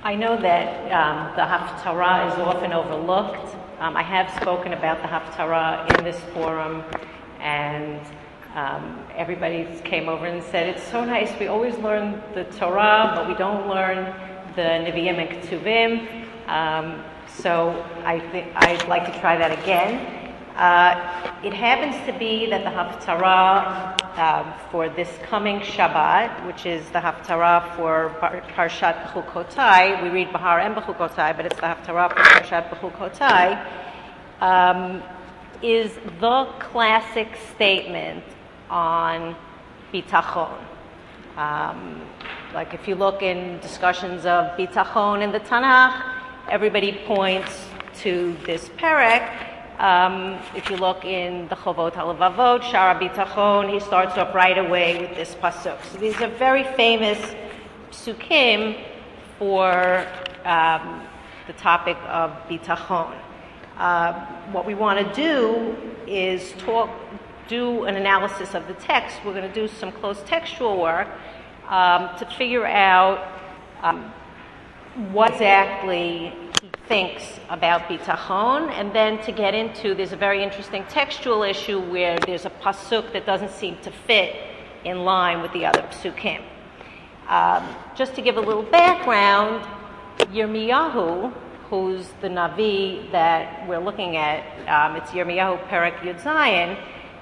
I know that the Haftarah is often overlooked. I have spoken about the Haftarah in this forum, and everybody came over and said, it's so nice, we always learn the Torah, but we don't learn the Nevi'im and Ketuvim. So I think I'd like to try that again. It happens to be that the Haftarah for this coming Shabbat, which is the Haftarah for Parshat Bechukotai, we read Bahar and Bechukotai, but it's the Haftarah for Parshat Bechukotai, is the classic statement on bitachon. Like if you look in discussions of bitachon in the Tanakh, everybody points to this perek. If you look in the Chovot HaLevavot, Shara Bitachon, he starts off right away with this pasuk. So these are very famous psukim for the topic of bitachon. What we want to do is do an analysis of the text. We're going to do some close textual work to figure out what exactly he thinks about bitachon, and then to get into, there's a very interesting textual issue where there's a pasuk that doesn't seem to fit in line with the other psukim. Just to give a little background, Yirmiyahu, who's the Navi that we're looking at, it's Yirmiyahu Perek Yud Zayin.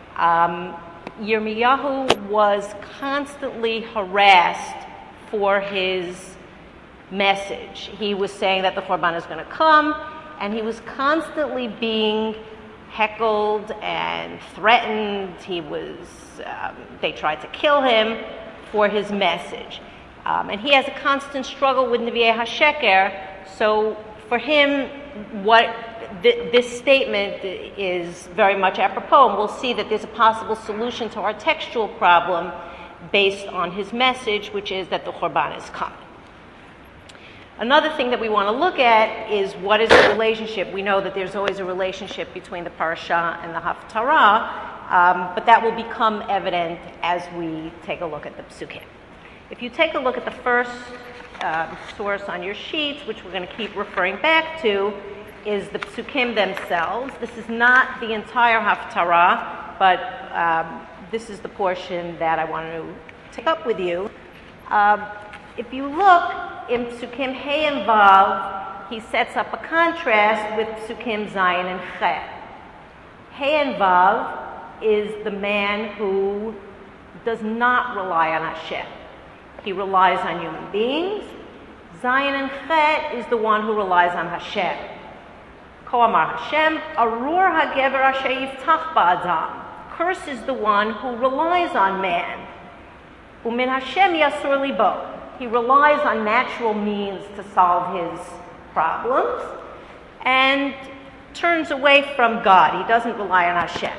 Yirmiyahu was constantly harassed for his message. He was saying that the Korban is going to come, and he was constantly being heckled and threatened. They tried to kill him for his message. And he has a constant struggle with Nevi'ei HaSheker. So for him, this statement is very much apropos, and we'll see that there's a possible solution to our textual problem based on his message, which is that the Korban is coming. Another thing that we want to look at is what is the relationship. We know that there's always a relationship between the parasha and the Haftarah, but that will become evident as we take a look at the psukim. If you take a look at the first source on your sheets, which we're going to keep referring back to, is the psukim themselves. This is not the entire Haftarah, but this is the portion that I want to take up with you. If you look in Psukim Hey and Vav, he sets up a contrast with Psukim Zayin and Chet. Hey and Vav is the man who does not rely on Hashem. He relies on human beings. Zayin and Chet is the one who relies on Hashem. Ko Amar Hashem, Arur HaGever Asher Yiftach Ba'adam. Curse is the one who relies on man. Umin Hashem Yasur Libo. He relies on natural means to solve his problems and turns away from God. He doesn't rely on Hashem.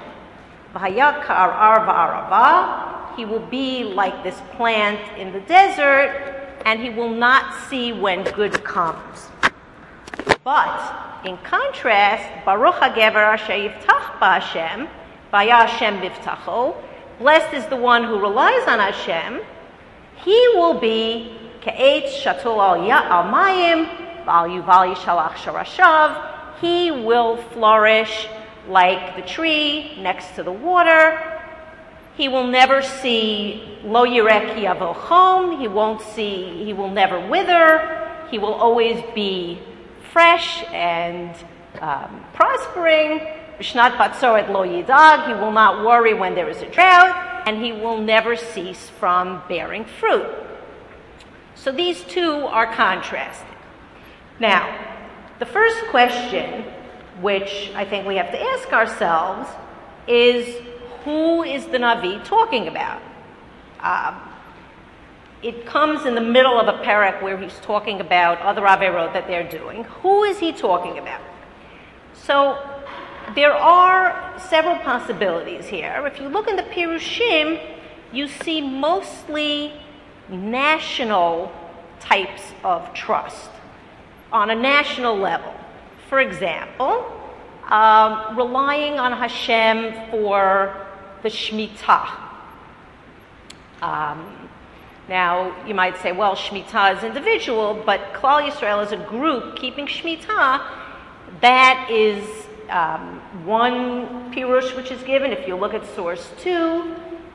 He will be like this plant in the desert, and he will not see when good comes. But in contrast, Baruch HaGever Asher Yiftach Ba'Hashem, Vaya Hashem Bivtacho, blessed is the one who relies on Hashem. He will be Ka'etz Shatul Al Mayim, Val Yuval Yishalach Sharashav. He will flourish like the tree next to the water. He will never see Lo Yireh Ki Yavo Chom. He will never wither. He will always be fresh and prospering. B'shnat Batzoret Lo Yidag. He will not worry when there is a drought. And he will never cease from bearing fruit. So these two are contrasted. Now, the first question, which I think we have to ask ourselves, is who is the Navi talking about? It comes in the middle of a perek where he's talking about other averot that they're doing. Who is he talking about? So there are several possibilities here. If you look in the Pirushim, you see mostly national types of trust on a national level. For example, relying on Hashem for the Shemitah. Now, you might say, well, Shemitah is individual, but Klal Yisrael as a group keeping Shemitah, that is one pirush which is given. If you look at source 2,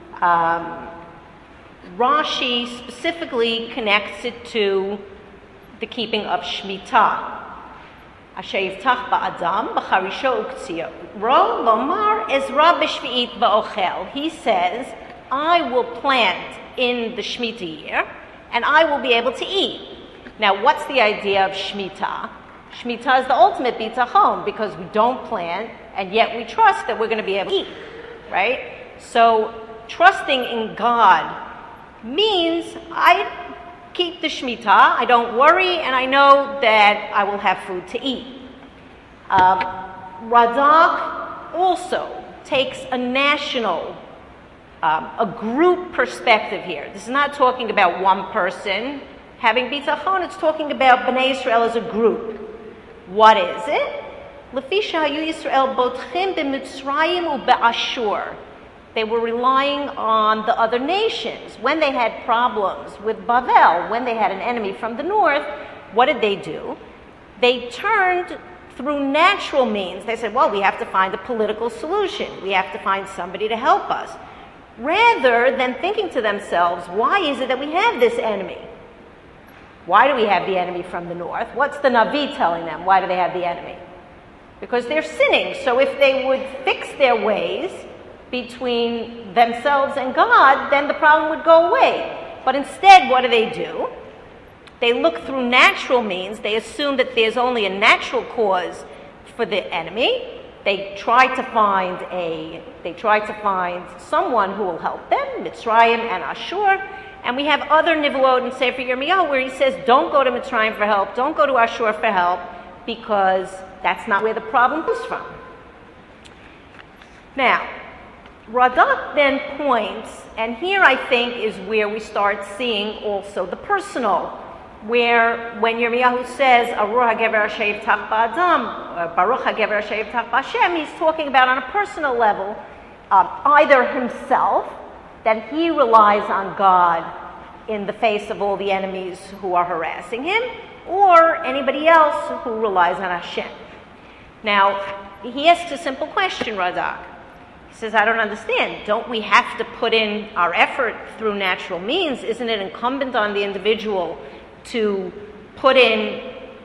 Rashi specifically connects it to the keeping of Shemitah. Asher yiftach ba'adam b'charisho uktziyo ro lomar ezra b'shvi'it ba'ochel. He says, I will plant in the Shemitah year, and I will be able to eat. Now, what's the idea of Shemitah? Shemitah is the ultimate bitachon, because we don't plant, and yet we trust that we're going to be able to eat, right? So, trusting in God means I keep the Shemitah, I don't worry, and I know that I will have food to eat. Radak also takes a national, a group perspective here. This is not talking about one person having bitachon, it's talking about Bnei Israel as a group. What is it? Lefi shehayu Yisrael botchim b'Mitzrayim u'be'Ashur. They were relying on the other nations. When they had problems with Bavel, when they had an enemy from the north, what did they do? They turned through natural means. They said, well, we have to find a political solution. We have to find somebody to help us. Rather than thinking to themselves, why is it that we have this enemy? Why do we have the enemy from the north? What's the Navi telling them? Why do they have the enemy? Because they're sinning. So if they would fix their ways between themselves and God, then the problem would go away. But instead, what do? They look through natural means. They assume that there's only a natural cause for the enemy. They try to find someone who will help them, Mitzrayim and Ashur. And we have other nivuot in Sefer Yirmiyahu where he says, don't go to Mitzrayim for help, don't go to Ashur for help, because that's not where the problem comes from. Now, Radak then points, and here I think is where we start seeing also the personal, where when Yirmiyahu says, Aruch HaGever Asher Yiftach Ba'adam, Baruch HaGever Asher Yiftach Ba'Shem, he's talking about on a personal level, either himself, that he relies on God in the face of all the enemies who are harassing him, or anybody else who relies on Hashem. Now, he asks a simple question, Radak. He says, I don't understand. Don't we have to put in our effort through natural means? Isn't it incumbent on the individual to put in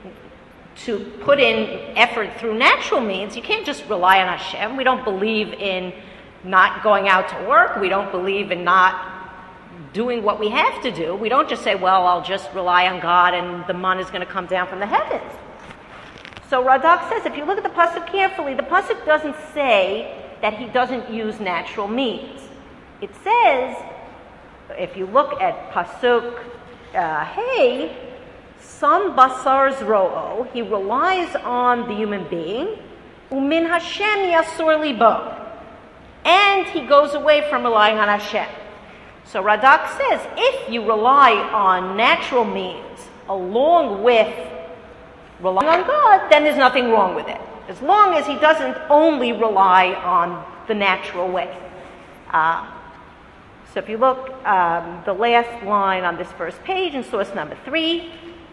effort through natural means? You can't just rely on Hashem. We don't believe in not going out to work. We don't believe in not doing what we have to do. We don't just say, well, I'll just rely on God and the man is going to come down from the heavens. So Radak says, if you look at the pasuk carefully, the pasuk doesn't say that he doesn't use natural means. It says, if you look at pasuk hey, Sam basar zro'o, he relies on the human being, umin Hashem yasur libo, and he goes away from relying on Hashem. So Radak says, if you rely on natural means along with relying on God, then there's nothing wrong with it, as long as he doesn't only rely on the natural way. So if you look, the last line on this first page in source number 3,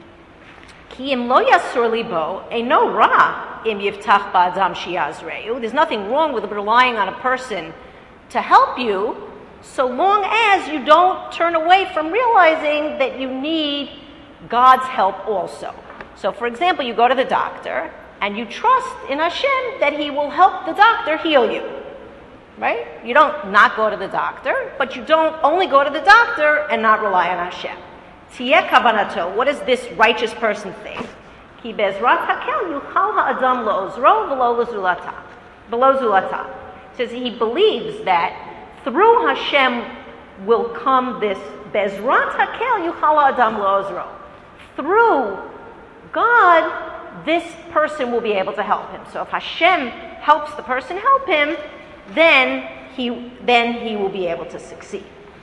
Ki im lo yasur libo eino ra im yiftach ba'adam shi'azreu. There's nothing wrong with relying on a person to help you, so long as you don't turn away from realizing that you need God's help also. So, for example, you go to the doctor and you trust in Hashem that he will help the doctor heal you. Right? You don't not go to the doctor, but you don't only go to the doctor and not rely on Hashem. Tiyeh kavanato. What does this righteous person think? Ki bezrat hakel yuchal ha'adam lo'ozro v'lo zulata. Says he believes that through Hashem will come this bezrat hakel yuchal ha'adam lo'ozro. Through God, this person will be able to help him. So if Hashem helps the person help him, then he will be able to succeed.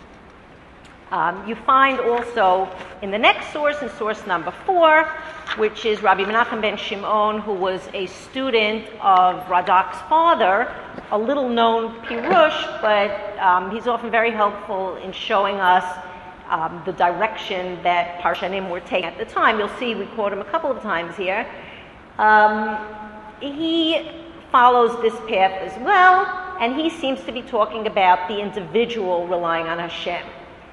You find also in the next source, in source number 4, which is Rabbi Menachem ben Shimon, who was a student of Radak's father, a little known pirush, but he's often very helpful in showing us the direction that Parshanim were taking at the time. You'll see we quote him a couple of times here. He follows this path as well, and he seems to be talking about the individual relying on Hashem.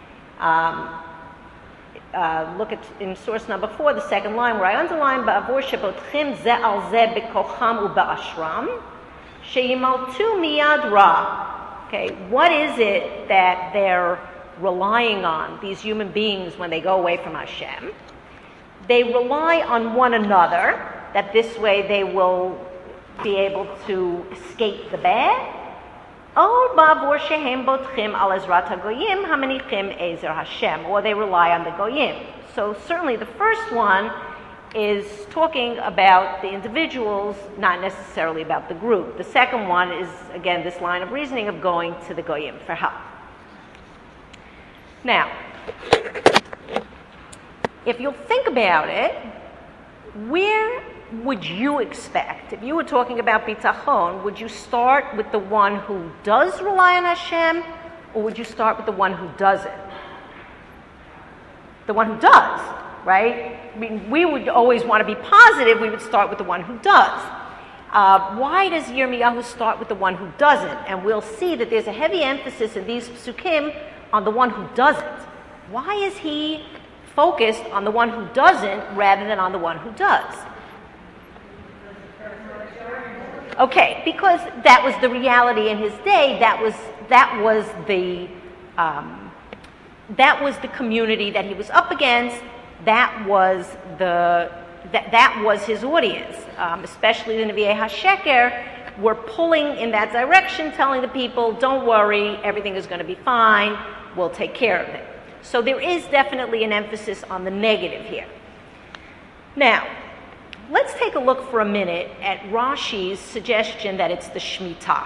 Look at in source number 4, the second line, where I underline ba'avur shebotchim ze al ze bekocham u'ba'ashram sheyimaltu miyad ra. Okay, what is it that they're relying on, these human beings, when they go away from Hashem? They rely on one another, that this way they will be able to escape the bad. Or they rely on the goyim. So certainly the first one is talking about the individuals, not necessarily about the group. The second one is, again, this line of reasoning of going to the goyim for help. Now, if you'll think about it, where would you expect, if you were talking about bitachon, would you start with the one who does rely on Hashem, or would you start with the one who doesn't? The one who does, right? I mean, we would always want to be positive, we would start with the one who does. Why does Yirmiyahu start with the one who doesn't? And we'll see that there's a heavy emphasis in these psukim on the one who doesn't. Why is he focused on the one who doesn't rather than on the one who does? Okay, because that was the reality in his day. That was the community that he was up against. That was his audience. Especially the Nevi'ei HaSheker were pulling in that direction, telling the people, "Don't worry, everything is going to be fine. We'll take care of it." So there is definitely an emphasis on the negative here. Now, let's take a look for a minute at Rashi's suggestion that it's the Shemitah.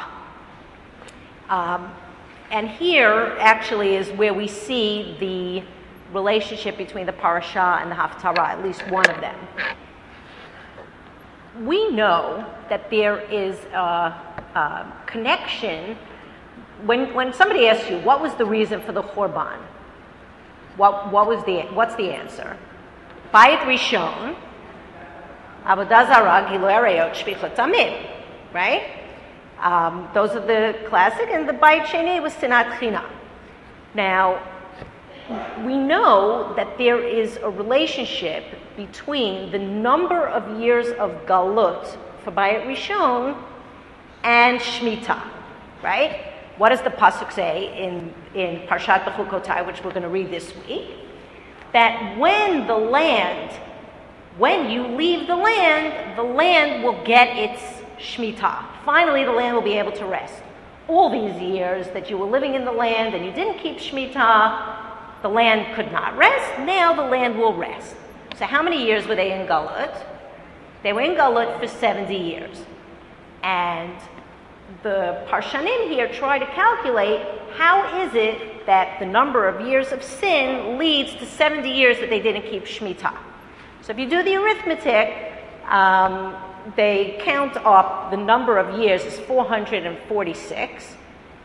And here actually is where we see the relationship between the parasha and the Haftarah, at least one of them. We know that there is a connection. When somebody asks you, what was the reason for the Churban? What's the answer? Bayit Rishon, Avodah Zarah, Gilu Arayot, Shvichot Damim, right? Those are the classic, and the Bayit Sheni was Sinat Chinam. Now, we know that there is a relationship between the number of years of Galut for Bayit Rishon and Shemitah, right? What does the pasuk say in Parshat Bechukotai, which we're going to read this week? That when you leave the land will get its Shemitah. Finally, the land will be able to rest. All these years that you were living in the land and you didn't keep Shemitah, the land could not rest. Now the land will rest. So how many years were they in Galut? They were in Galut for 70 years. And the Parshanim here try to calculate how is it that the number of years of sin leads to 70 years that they didn't keep Shemitah. So if you do the arithmetic, they count up the number of years as 446.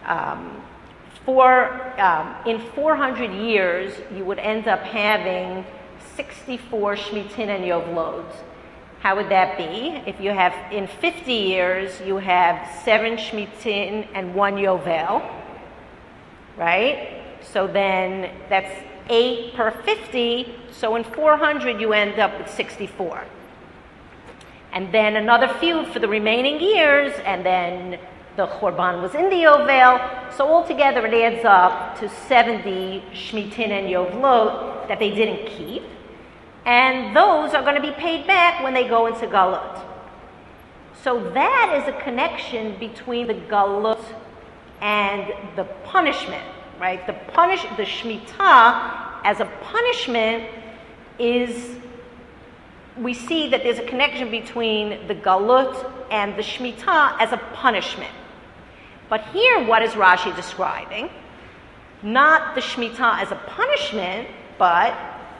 In 400 years, you would end up having 64 Shmitin and Yovlot. How would that be? If you have, in 50 years, you have 7 Shmitin and 1 Yovel, right? So then that's 8 per 50. So in 400, you end up with 64. And then another few for the remaining years, and then the Churban was in the Yovel. So altogether, it adds up to 70 Shmitin and Yovlot that they didn't keep. And those are going to be paid back when they go into Galut. So that is a connection between the Galut and the punishment, right? The Shemitah as a punishment is, we see that there's a connection between the Galut and the Shemitah as a punishment. But here, what is Rashi describing? Not the Shemitah as a punishment, but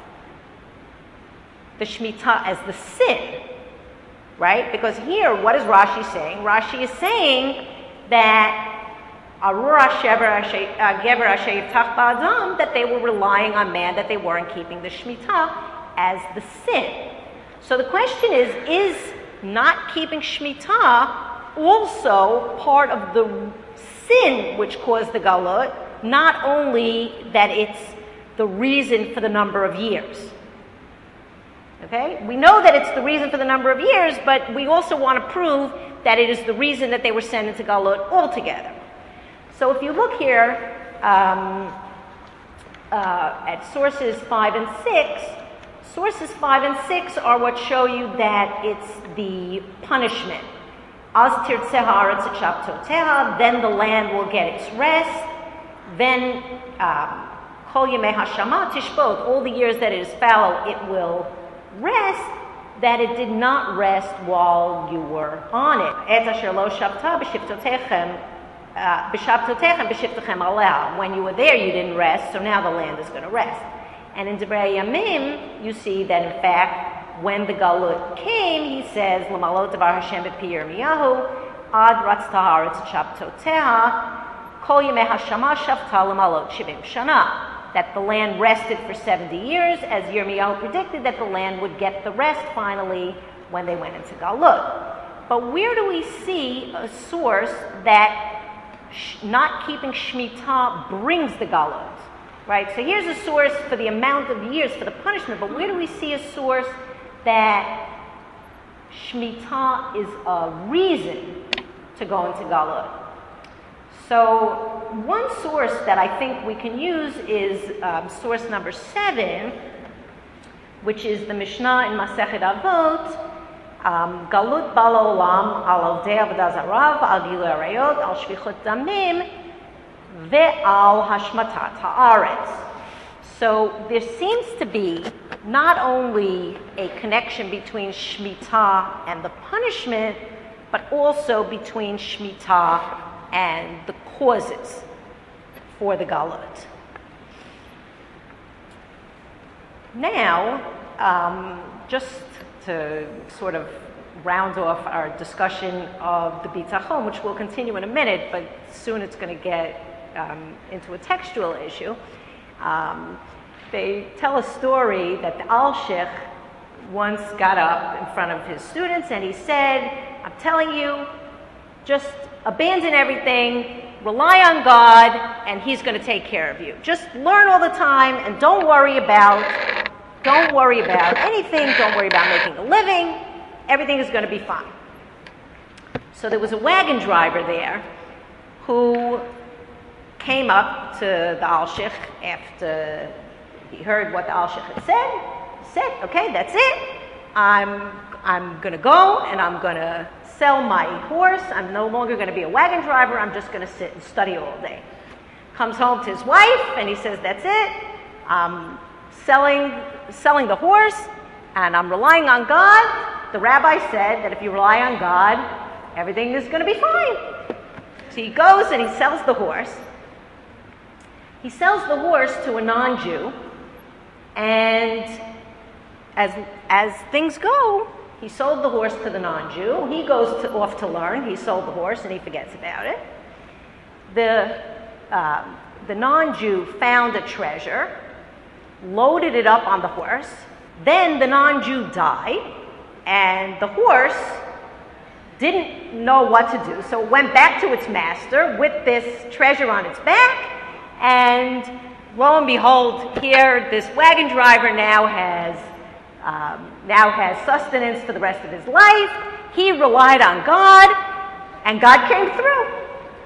the Shemitah as the sin, right? Because here, what is Rashi saying? Rashi is saying that that they were relying on man, that they weren't keeping the Shemitah as the sin. So the question is not keeping Shemitah also part of the sin which caused the Galut, not only that it's the reason for the number of years? Okay? We know that it's the reason for the number of years, but we also want to prove that it is the reason that they were sent into Galut altogether. So if you look here at sources 5 and 6, sources 5 and 6 are what show you that it's the punishment. Az tirtzeh haaretz et shabtoteha, then the land will get its rest. Then kol yemei hashama tishbot, all the years that it is fallow, it will rest, that it did not rest while you were on it. Et asher lo shabta b'shivtotechem b'shabtotechem aleha. When you were there, you didn't rest, so now the land is going to rest. And in Devrei Yamim, you see that in fact, when the Galut came, he says, L'malot davar Hashem b'pi Yirmiyahu, ad ratzta haaretz shabtoteha, kol yemei hashama shavta l'malot shivim shana. That the land rested for 70 years, as Yirmiyahu predicted that the land would get the rest finally when they went into Galut. But where do we see a source that not keeping Shemitah brings the Galut? Right? So here's a source for the amount of years for the punishment, but where do we see a source that Shemitah is a reason to go into Galut? So one source that I think we can use is source number 7, which is the Mishnah in Masechet Avot, Galut bala olam al aldei avodah zarav, al gilui arayot, al shvichut damim, ve'al hashmatat haaretz. So there seems to be not only a connection between Shemitah and the punishment, but also between Shemitah and the causes for the Galut. Now, just to sort of round off our discussion of the Bitachon, which we'll continue in a minute, but soon it's going to get into a textual issue. They tell a story that the Alshich once got up in front of his students and he said, I'm telling you, just abandon everything, rely on God, and He's going to take care of you. Just learn all the time and don't worry about anything, don't worry about making a living, everything is going to be fine. So there was a wagon driver there who came up to the Alshich after he heard what the Alshich had said. He said, okay, that's it. I'm going to go and I'm going to sell my horse. I'm no longer going to be a wagon driver. I'm just going to sit and study all day. Comes home to his wife and he says, that's it. I'm selling the horse and I'm relying on God. The rabbi said that if you rely on God, everything is going to be fine. So he goes and he sells the horse. He sells the horse to a non-Jew, and as things go, he sold the horse to the non-Jew. He goes off to learn. He sold the horse and he forgets about it. The non-Jew found a treasure, loaded it up on the horse. Then the non-Jew died, and the horse didn't know what to do, so it went back to its master with this treasure on its back, and lo and behold, here this wagon driver now has sustenance for the rest of his life. He relied on God, and God came through.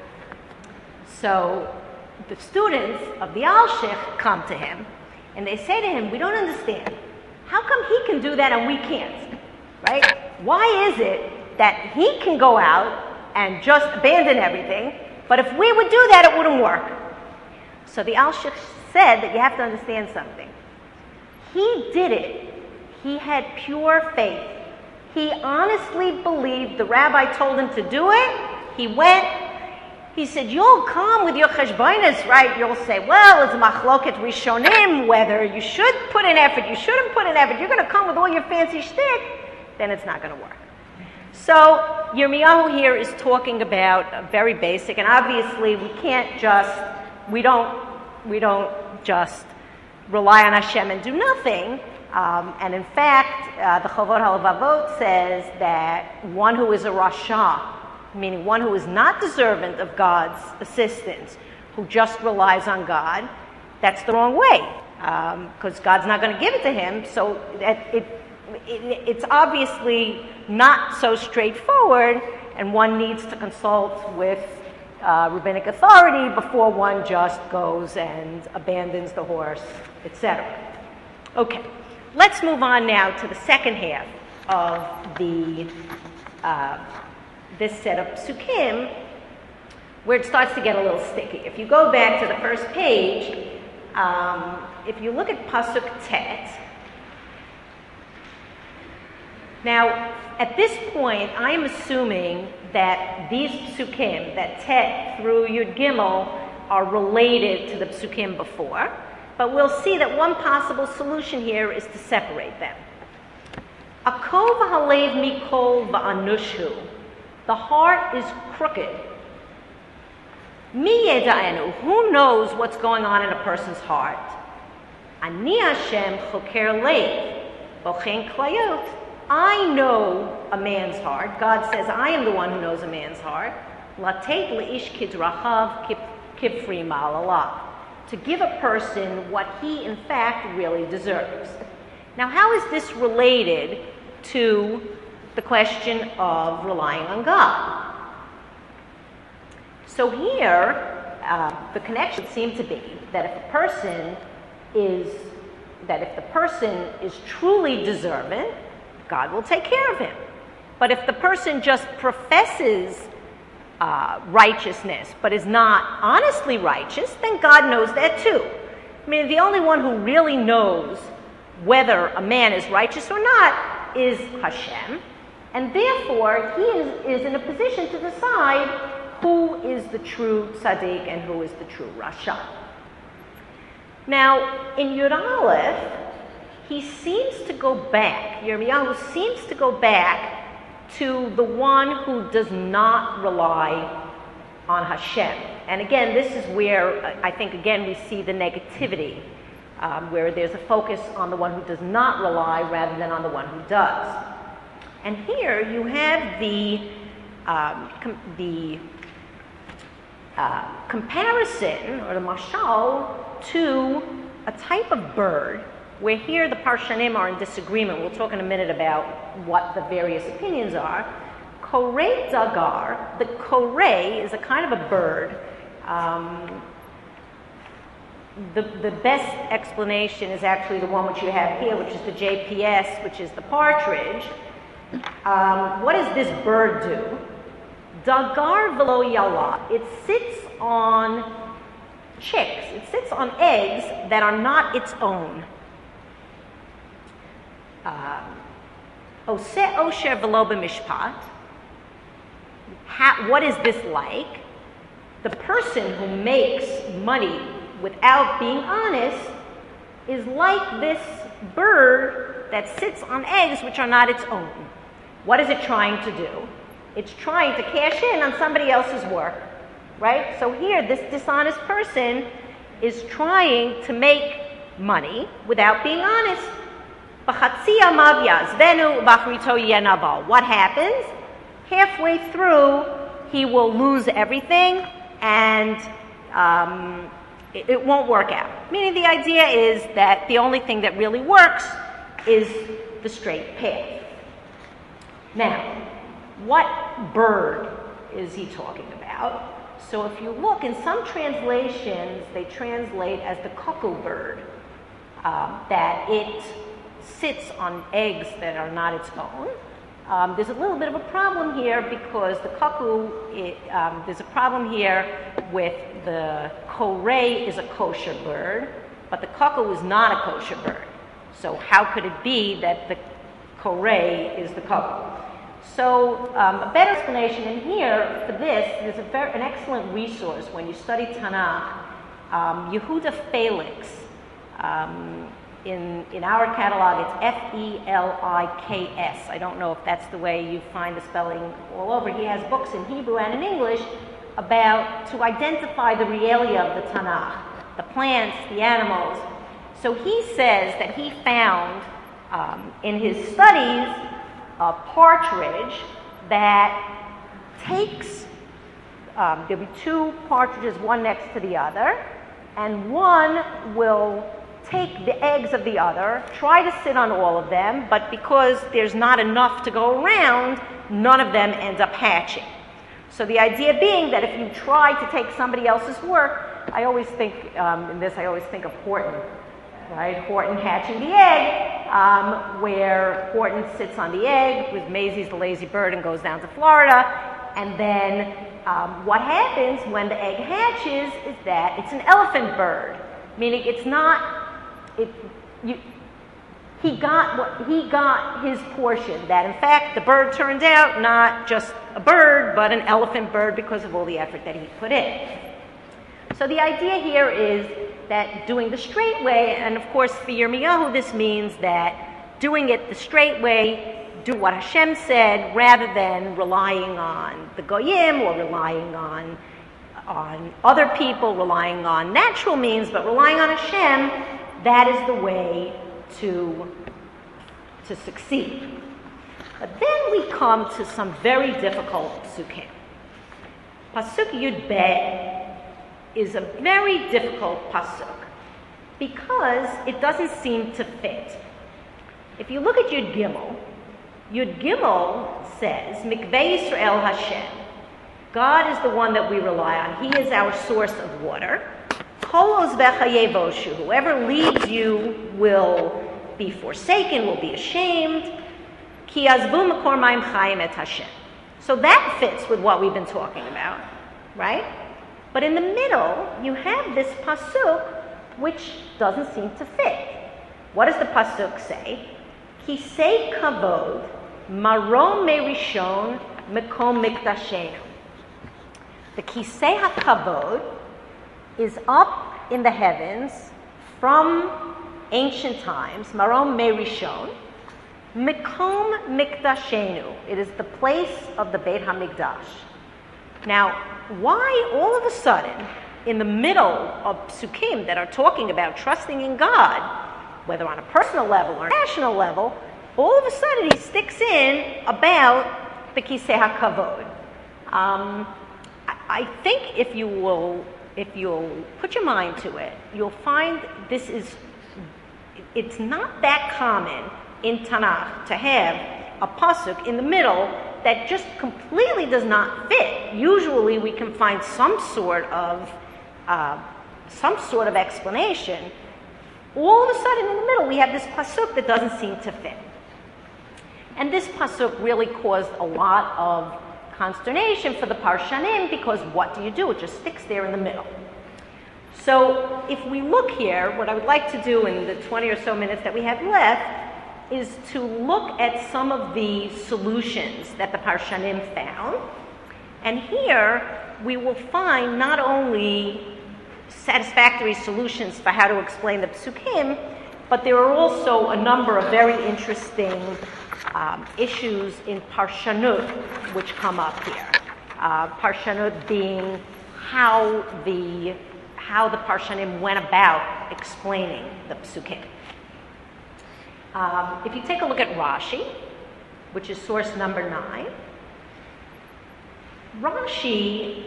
So the students of the Alshich come to him, and they say to him, we don't understand. How come he can do that and we can't? Right? Why is it that he can go out and just abandon everything, but if we would do that, it wouldn't work? So the Alshich said that you have to understand something. He did it. He had pure faith. He honestly believed the rabbi told him to do it. He went. He said, you'll come with your cheshbonos, right? You'll say, well, it's machloket rishonim, whether you should put in effort, you shouldn't put in effort. You're going to come with all your fancy shtick, then it's not going to work. So Yirmiyahu here is talking about a very basic, and obviously we don't just rely on Hashem and do nothing. And in fact, the Chovot HaLevavot says that one who is a Rasha, meaning one who is not deserving of God's assistance, who just relies on God, that's the wrong way, because God's not going to give it to him. So it's obviously not so straightforward, and one needs to consult with rabbinic authority before one just goes and abandons the horse, etc. Okay, let's move on now to the second half of this set of psukim, where it starts to get a little sticky. If you go back to the first page, if you look at Pasuk Tet, now at this point I am assuming that these psukim, that Tet through Yud Gimel, are related to the psukim before, but we'll see that one possible solution here is to separate them. Akov halev mikol va'anushu. The heart is crooked. Mi yeda'enu. Who knows what's going on in a person's heart? Ani Hashem choker lev, bochen klayot. I know a man's heart. God says, I am the one who knows a man's heart. Latet leish kidrachav kifri ma'alalah. To give a person what he in fact really deserves. Now, how is this related to the question of relying on God? So here, the connection seemed to be that if the person is truly deserving, God will take care of him. But if the person just professes righteousness but is not honestly righteous, then God knows that too. I mean, the only one who really knows whether a man is righteous or not is Hashem, and therefore he is in a position to decide who is the true tzaddik and who is the true rasha. Now, in Yud Aleph, he seems to go back, Yirmiyahu seems to go back to the one who does not rely on Hashem. And again, this is where I think, again, we see the negativity, where there's a focus on the one who does not rely rather than on the one who does. And here you have the comparison, or the mashal, to a type of bird, where here the Parshanim are in disagreement. We'll talk in a minute about what the various opinions are. Korei dagar, the korei is a kind of a bird. The best explanation is actually the one which you have here, which is the JPS, which is the partridge. What does this bird do? Dagar velo yala. It sits on chicks. It sits on eggs that are not its own. Oseh osher velo b'mishpat. What is this like? The person who makes money without being honest is like this bird that sits on eggs which are not its own. What is it trying to do? It's trying to cash in on somebody else's work, right? So here, this dishonest person is trying to make money without being honest. What happens? Halfway through, he will lose everything, and it won't work out. Meaning the idea is that the only thing that really works is the straight path. Now, what bird is he talking about? So if you look, in some translations, they translate as the cuckoo bird, that it sits on eggs that are not its own. There's a little bit of a problem here because the cuckoo, there's a problem here with the korei is a kosher bird, but the cuckoo is not a kosher bird. So how could it be that the korei is the cuckoo? So a better explanation in here for this, there's an excellent resource when you study Tanakh. Yehuda Felix in our catalog, it's F-E-L-I-K-S. I don't know if that's the way you find the spelling all over. He has books in Hebrew and in English to identify the realia of the Tanakh, the plants, the animals. So he says that he found in his studies a partridge that takes, there'll be two partridges, one next to the other, and one will take the eggs of the other, try to sit on all of them, but because there's not enough to go around, none of them end up hatching. So the idea being that if you try to take somebody else's work, I always think, I always think of Horton, right? Horton hatching the egg, where Horton sits on the egg with Maisie's the lazy bird and goes down to Florida, and then what happens when the egg hatches is that it's an elephant bird, meaning it's not, he got his portion, that in fact the bird turned out not just a bird, but an elephant bird because of all the effort that he put in. So the idea here is that doing the straight way, and of course for Yirmiyahu this means that doing it the straight way, do what Hashem said, rather than relying on the Goyim or relying on other people, relying on natural means, but relying on Hashem. That is the way to succeed. But then we come to some very difficult psukim. Pasuk Yud Bet is a very difficult pasuk because it doesn't seem to fit. If you look at Yud Gimel says, Mikveh Yisrael Hashem. God is the one that we rely on. He is our source of water. Whoever leaves you will be forsaken, will be ashamed. So that fits with what we've been talking about, right? But in the middle, you have this pasuk which doesn't seem to fit. What does the pasuk say? Kisei kavod, marom merishon, mekom mikdashenu. The kisei hakavod is up in the heavens from ancient times, Marom Merishon, Mekom Mikdashenu. It is the place of the Beit HaMikdash. Now, why all of a sudden, in the middle of psukim that are talking about trusting in God, whether on a personal level or a national level, all of a sudden he sticks in about the Kisei HaKavod? I think if you'll put your mind to it, you'll find it's not that common in Tanakh to have a pasuk in the middle that just completely does not fit. Usually we can find some sort of explanation. All of a sudden in the middle we have this pasuk that doesn't seem to fit. And this pasuk really caused a lot of consternation for the Parshanim, because what do? It just sticks there in the middle. So if we look here, what I would like to do in the 20 or so minutes that we have left is to look at some of the solutions that the Parshanim found. And here we will find not only satisfactory solutions for how to explain the Psukim, but there are also a number of very interesting issues in Parshanut which come up here. Parshanut being how the Parshanim went about explaining the Psukim. If you take a look at Rashi, which is source number 9, Rashi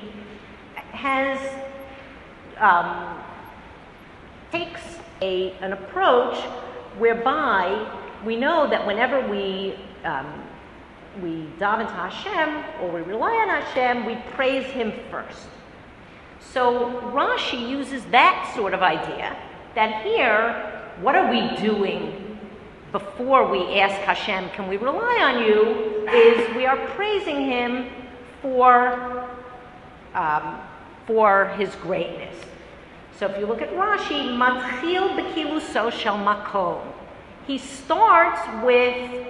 takes an approach whereby we know that whenever we daven to Hashem or we rely on Hashem, we praise Him first. So Rashi uses that sort of idea, that here, what are we doing before we ask Hashem, can we rely on you, is we are praising Him for His greatness. So if you look at Rashi, Matchil b'kiluso shel makom. He starts with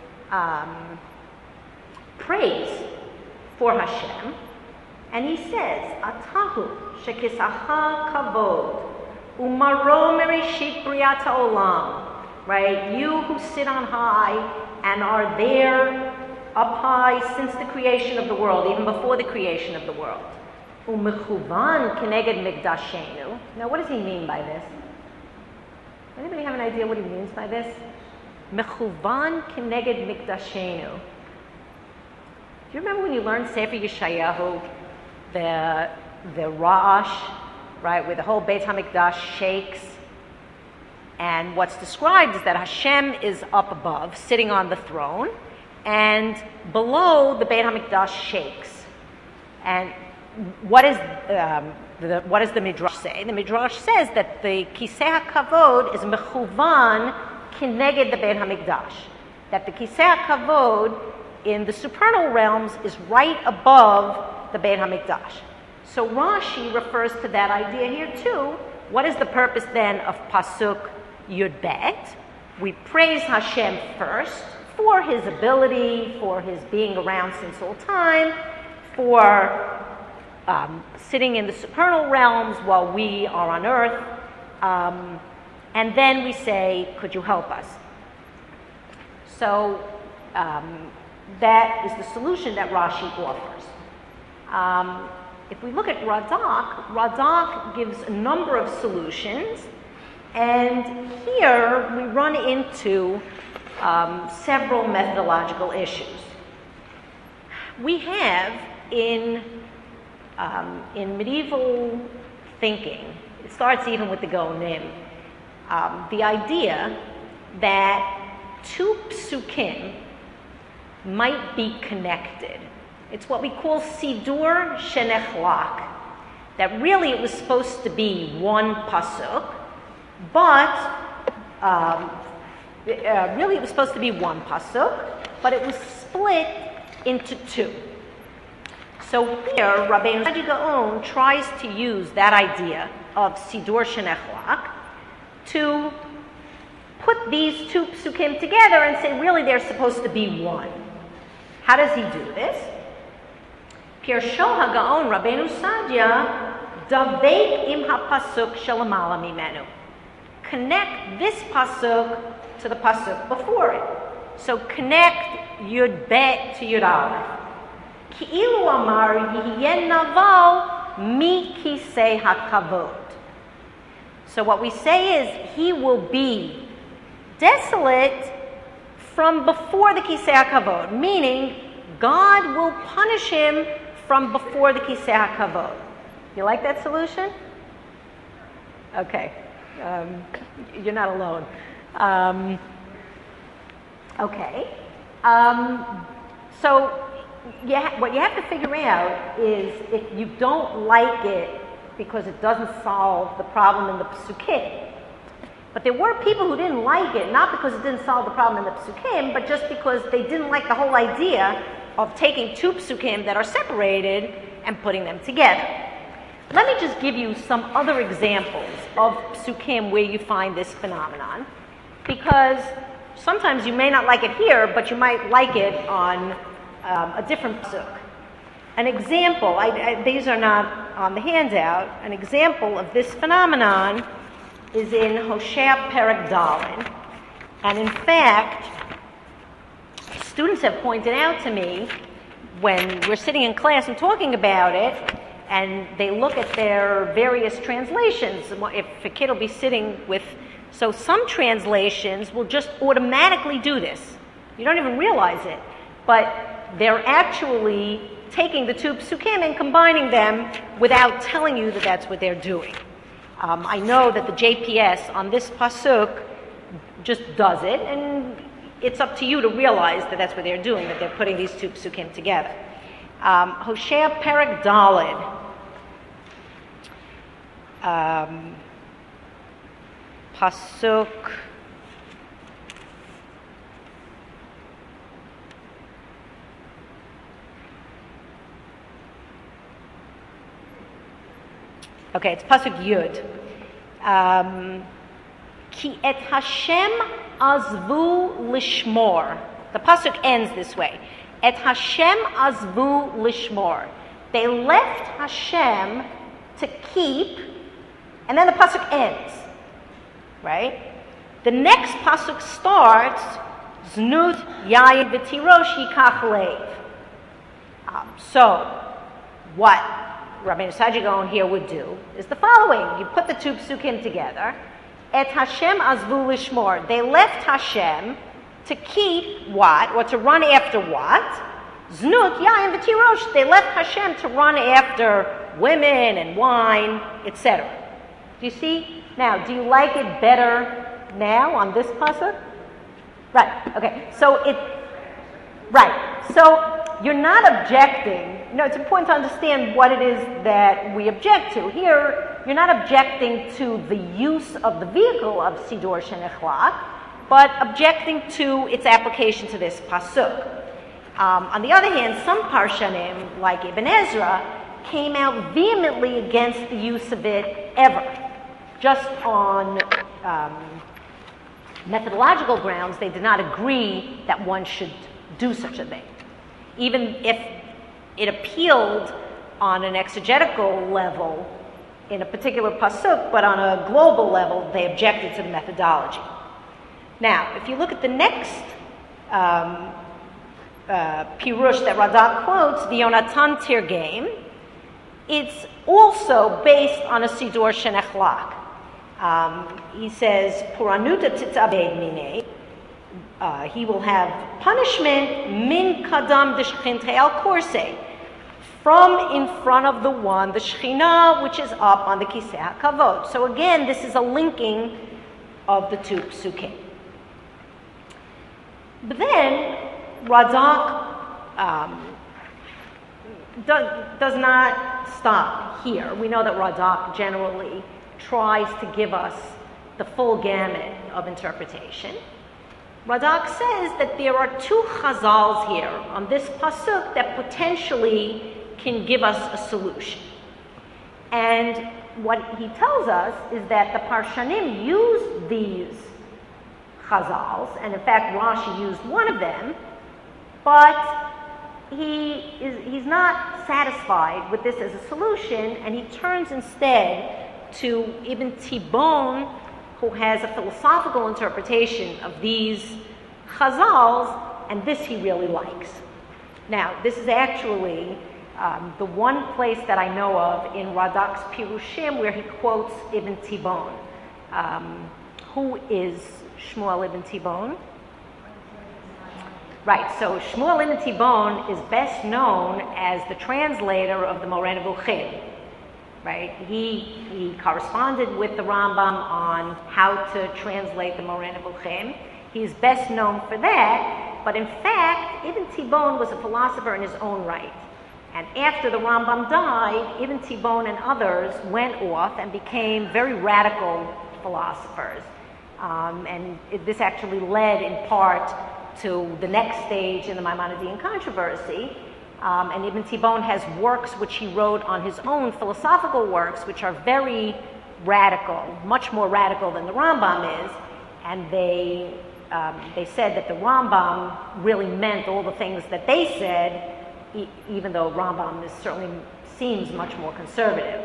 praise for Hashem, and he says, Atahu shekisacha kavod Umaro mereshit briat ha'olam, right? You who sit on high and are there up high since the creation of the world, even before the creation of the world. Umechuvan keneged mikdashenu. Now, what does he mean by this? Anybody have an idea what he means by this? Mechuvan keneged mikdashenu. Do you remember when you learned Sefer Yeshayahu, the Ra'ash, right, where the whole Beit HaMikdash shakes? And what's described is that Hashem is up above, sitting on the throne, and below the Beit HaMikdash shakes. And what does the Midrash say? The Midrash says that the Kisei HaKavod is mechuvan kineged the Beit HaMikdash. That the Kisei HaKavod in the supernal realms is right above the Beit HaMikdash. So Rashi refers to that idea here too. What is the purpose then of Pasuk Yud Bet? We praise Hashem first for His ability, for His being around since all time, for sitting in the supernal realms while we are on earth. And then we say, could you help us? So that is the solution that Rashi offers. If we look at Radak gives a number of solutions, and here we run into several methodological issues. We have in medieval thinking, it starts even with the Gaonim, the idea that two psukim might be connected. It's what we call Sidur Shenechlak, that really it was supposed to be one pasuk, but really it was supposed to be one pasuk, but it was split into two. So here, Rabbeinu Saadia Gaon tries to use that idea of Sidur Shenechlak to put these two psukim together and say, really, they're supposed to be one. How does he do this? Pirsho HaGaon Rabbeinu Saadia Davek im HaPasuk Shelamala Mimenu. Connect this pasuk to the pasuk before it. So connect Yud Bet to Yud Aleph. Ki'ilu amar yihiyen naval mi kisei hakavod. So what we say is he will be desolate from before the kisei hakavod, meaning God will punish him from before the kisei hakavod. You like that solution? Okay, you're not alone. So what you have to figure out is if you don't like it because it doesn't solve the problem in the Psukim. But there were people who didn't like it, not because it didn't solve the problem in the Psukim, but just because they didn't like the whole idea of taking two Psukim that are separated and putting them together. Let me just give you some other examples of Psukim where you find this phenomenon, because sometimes you may not like it here, but you might like it on a different pasuk. An example, these are not on the handout, an example of this phenomenon is in Hosea Perek Daled. And in fact, students have pointed out to me when we're sitting in class and talking about it, and they look at their various translations, if a kid will be sitting with, so some translations will just automatically do this. You don't even realize it, but they're actually taking the two psukim and combining them without telling you that that's what they're doing. I know that the JPS on this pasuk just does it, and it's up to you to realize that that's what they're doing, that they're putting these two psukim together. Hosea Perek Daled. Pasuk okay, it's Pasuk Yud. Ki et Hashem azvu lishmor. The Pasuk ends this way. Et Hashem azvu lishmor. They left Hashem to keep And then the pasuk ends, right? The next pasuk starts, Znut yayin v'tirosh yikach leiv. So, what Rabbeinu Saadia Gaon here would do is the following. You put the two psukim together. Et Hashem azvu lishmor. They left Hashem to keep what? Or to run after what? Znut yayin v'tirosh. They left Hashem to run after women and wine, etc. Do you see? Now, do you like it better now on this pasuk? Right. Okay. So you're not objecting. It's important to understand what it is that we object to. Here, you're not objecting to the use of the vehicle of Siddur Shenechlak, but objecting to its application to this pasuk. On the other hand, some Parshanim, like Ibn Ezra, came out vehemently against the use of it ever. Just on methodological grounds, they did not agree that one should do such a thing. Even if it appealed on an exegetical level in a particular pasuk, but on a global level, they objected to the methodology. Now, if you look at the next pirush that Radak quotes, the Yonatan Tirgem, it's also based on a Siddur Shenechlak. He says, Puranuta titabed mine. He will have punishment min kadam d'shchinte al korse, from in front of the one, the Shekhinah, which is up on the Kisei HaKavod. So again, this is a linking of the two psukim. But then Radak does not stop here. We know that Radak generally tries to give us the full gamut of interpretation. Radak says that there are two chazals here on this pasuk that potentially can give us a solution. And what he tells us is that the Parshanim used these chazals, and in fact Rashi used one of them, but he's not satisfied with this as a solution, and he turns instead to Ibn Tibon, who has a philosophical interpretation of these chazals, and this he really likes. Now, this is actually the one place that I know of in Radak's Pirushim where he quotes Ibn Tibon. Who is Shmuel Ibn Tibon? Right, so Shmuel Ibn Tibon is best known as the translator of the Moreh Nevuchim. Right, he corresponded with the Rambam on how to translate the Moreh Nevuchim. He's best known for that, but in fact, Ibn Tibon was a philosopher in his own right. And after the Rambam died, Ibn Tibon and others went off and became very radical philosophers. This actually led in part to the next stage in the Maimonidean controversy. And Ibn Tibon has works which he wrote on his own, philosophical works, which are very radical, much more radical than the Rambam is. And they said that the Rambam really meant all the things that they said, even though Rambam certainly seems much more conservative.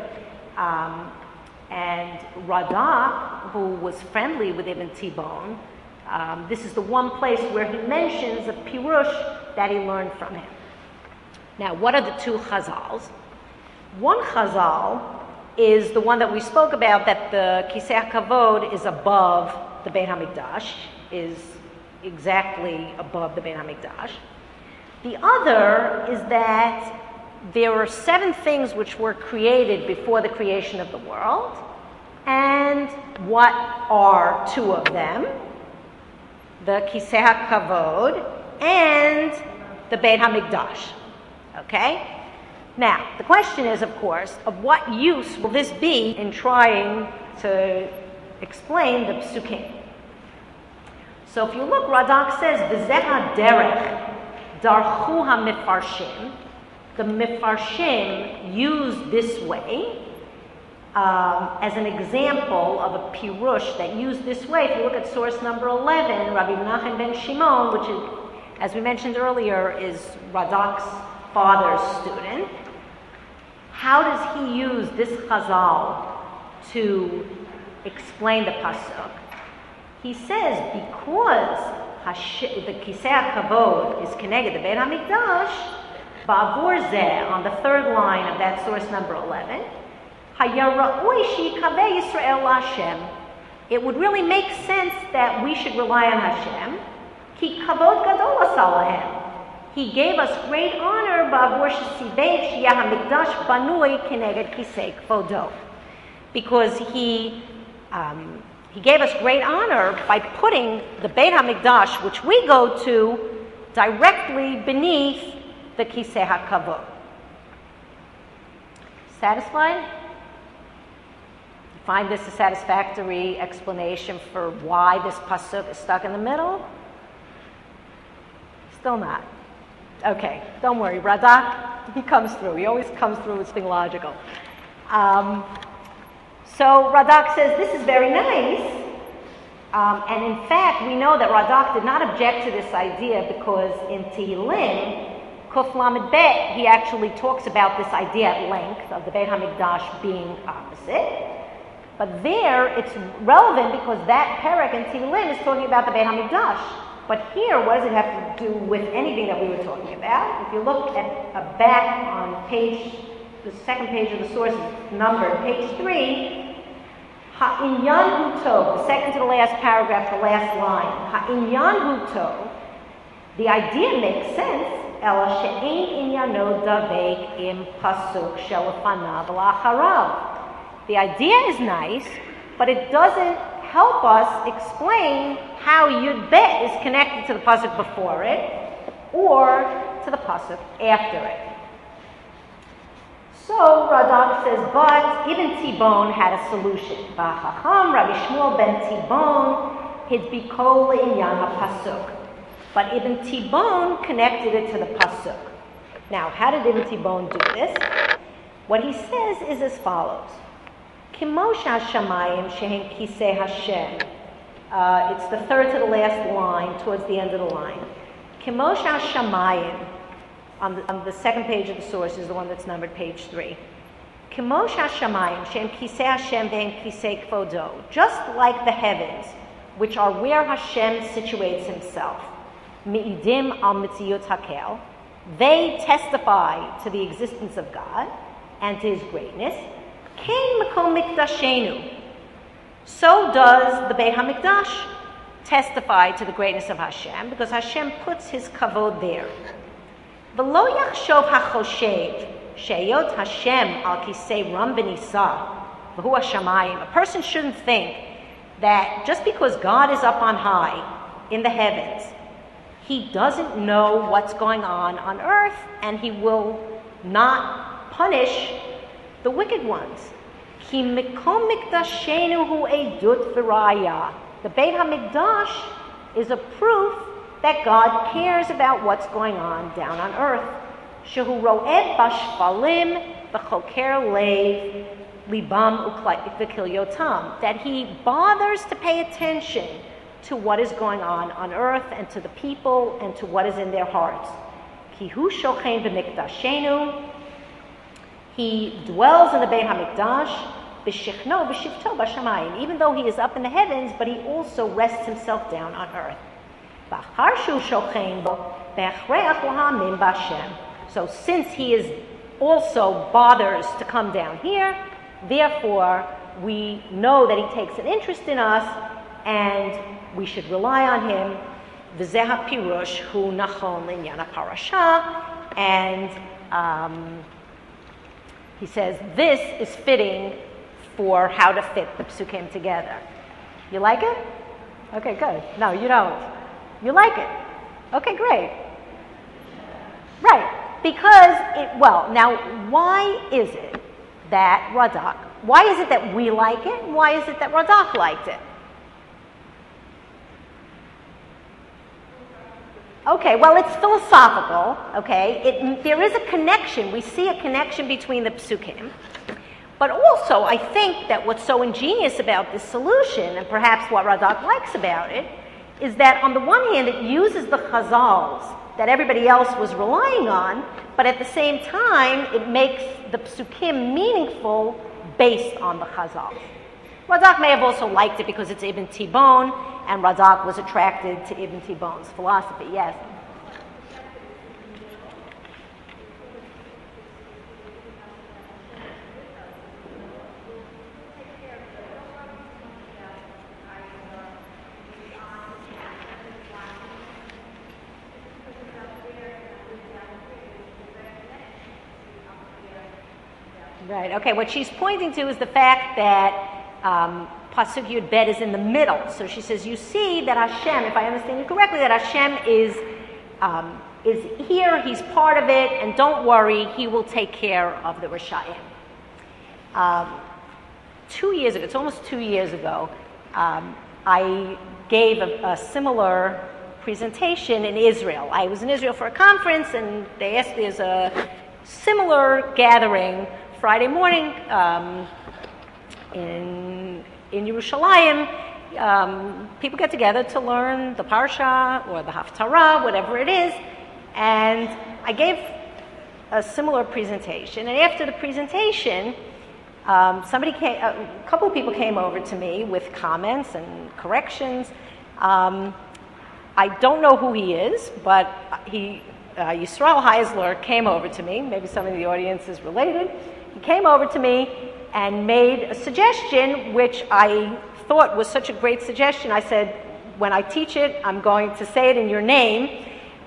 And Radak, who was friendly with Ibn Tibon, this is the one place where he mentions a pirush that he learned from him. Now, what are the two chazals? One chazal is the one that we spoke about, that the Kisei HaKavod is above the Beit HaMikdash, is exactly above the Beit HaMikdash. The other is that there are 7 things which were created before the creation of the world, and what are 2 of them? The Kisei HaKavod and the Beit HaMikdash. Okay? Now, the question is, of course, of what use will this be in trying to explain the psukim? So if you look, Radak says, V'zeh ha'derech darchu ha'mefarshim. The mefarshim used this way as an example of a pirush that used this way. If you look at source number 11, Rabbi Menachem ben Shimon, which is, as we mentioned earlier, is Radak's father's student. How does he use this chazal to explain the pasuk. He says because the Kisei HaKavod is connected to Beit HaMikdash, Ba'avur Zeh, on the third line of that source number 11, Hayara'oi Sheyikaveh Yisrael LaHashem. It would really make sense that we should rely on Hashem. Ki Kavod Gadol Asa Lahem. He gave us great honor Ba'avur Shesiveh Sheyeh HaMikdash Banui Keneged Kisei Kvodo. Because he gave us great honor by putting the Beit HaMikdash, which we go to, directly beneath the Kisei HaKavod. Satisfied? Find this a satisfactory explanation for why this pasuk is stuck in the middle? Still not. Okay, don't worry. Radak, he comes through. He always comes through with something logical. So Radak says this is very nice. And in fact, we know that Radak did not object to this idea because in Tehillim, Kuf Lamed Bet, he actually talks about this idea at length of the Beit HaMikdash being opposite. But there, it's relevant because that parak in Tehillim is talking about the Beit HaMikdash. But here, what does it have to do with anything that we were talking about? If you look at back on the second page of the source number, page 3, Ha'inyan hu tov, the second to the last paragraph, the last line. Ha'inyan hu tov, the idea makes sense. Ela she'ein inyano davek im pasuk shelafanav la'acharav. The idea is nice, but it doesn't help us explain how Yud Bet is connected to the pasuk before it or to the pasuk after it. So Radak says, but Ibn Tibon had a solution. Ba'chacham Rabbi Shmuel ben Tibon hidbiko le'inyan ha'pasuk. But Ibn Tibon connected it to the pasuk. Now, how did Ibn Tibon do this? What he says is as follows. Kimosha Shamayim Shehem Kisei Hashem. It's the third to the last line, towards the end of the line. Kimosha Shamayim, on the second page of the source, is the one that's numbered page 3. Kimosha Shamayim Shehem Kisei Hashem Vehem Kisei Kvodo. Just like the heavens, which are where Hashem situates himself. Mi'idim al mitziyut hakel. They testify to the existence of God and to his greatness. Kein Makom Mikdashenu. So does the Beit HaMikdash testify to the greatness of Hashem, because Hashem puts his kavod there. V'lo yachshov hachoshev sheyot Hashem al kisei ram v'nisa v'hu hashamayim. A person shouldn't think that just because God is up on high in the heavens, he doesn't know what's going on earth, and he will not punish the wicked ones. Ki mikom mikdashenu hu edut v'raya. The Beit HaMikdash is a proof that God cares about what's going on down on earth. Shehu ro'ed bashvalim v'choker lev libam u'kilyotam. That he bothers to pay attention to what is going on earth and to the people and to what is in their hearts. Ki hu shochen v'mikdashenu. He dwells in the Beit HaMikdash, b'shichno v'shivto b'shamayim. Even though he is up in the heavens, but he also rests himself down on earth. B'achar shu shochen bo b'achreach l'hamim b'Hashem. So since he is also bothers to come down here, therefore we know that he takes an interest in us, and we should rely on him. V'zeh ha'pirush hu nachon l'inyan ha'parasha. And he says this is fitting for how to fit the psukim together. You like it? Okay, good. No, you don't. You like it? Okay, great. Right. Because now why is it that Radak, why is it that we like it? Why is it that Radak liked it? Okay, well, it's philosophical, okay? There is a connection. We see a connection between the psukim. But also, I think that what's so ingenious about this solution, and perhaps what Radak likes about it, is that on the one hand, it uses the chazals that everybody else was relying on, but at the same time, it makes the psukim meaningful based on the Chazal. Radak may have also liked it because it's Ibn Tibbon, and Radak was attracted to Ibn Tibbon's philosophy. Yes? Right. Okay. What she's pointing to is the fact that Pasuk Yud Bet is in the middle. So she says, you see that Hashem, if I understand you correctly, that Hashem is here, he's part of it, and don't worry, he will take care of the Rishayim. 2 years ago, it's almost 2 years ago, I gave a similar presentation in Israel. I was in Israel for a conference, and they asked me as a similar gathering Friday morning in Yerushalayim. People get together to learn the Parsha or the Haftarah, whatever it is, and I gave a similar presentation. And after the presentation, a couple of people came over to me with comments and corrections. I don't know who he is, but Yisrael Heisler came over to me. Maybe some of the audience is related. He came over to me and made a suggestion, which I thought was such a great suggestion. I said, when I teach it, I'm going to say it in your name.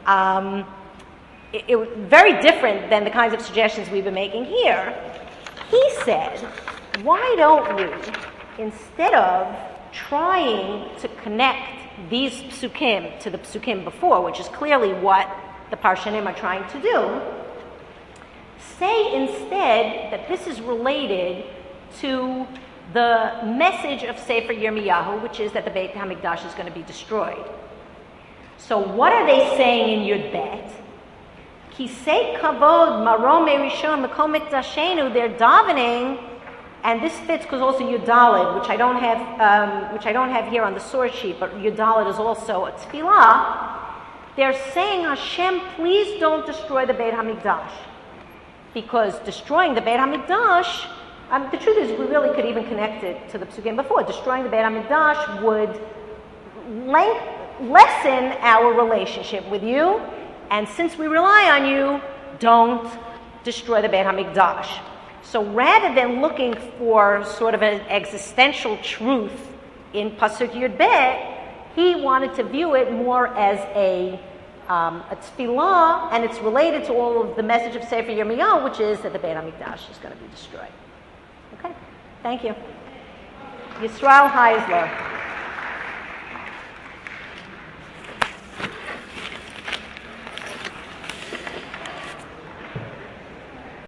It was very different than the kinds of suggestions we've been making here. He said, why don't we, instead of trying to connect these psukim to the psukim before, which is clearly what the Parshanim are trying to do, say instead that this is related to the message of Sefer Yirmiyahu, which is that the Beit HaMikdash is going to be destroyed. So what are they saying in Yud Bet? Kisei kavod marom erishon mekom mikdashenu. They're davening, and this fits because also Yud Daled, which I don't have here on the source sheet, but Yud Daled is also a tefillah. They're saying, Hashem, please don't destroy the Beit HaMikdash. Because destroying the Beit HaMikdash, the truth is we really could even connect it to the Psukim before. Destroying the Beit HaMikdash would lessen our relationship with you, and since we rely on you, don't destroy the Beit HaMikdash. So rather than looking for sort of an existential truth in Pasuk Yud Bet, he wanted to view it more as a tefillah, and it's related to all of the message of Sefer Yirmiyahu, which is that the Beit HaMikdash is going to be destroyed. Okay, thank you. Yisrael Heisler.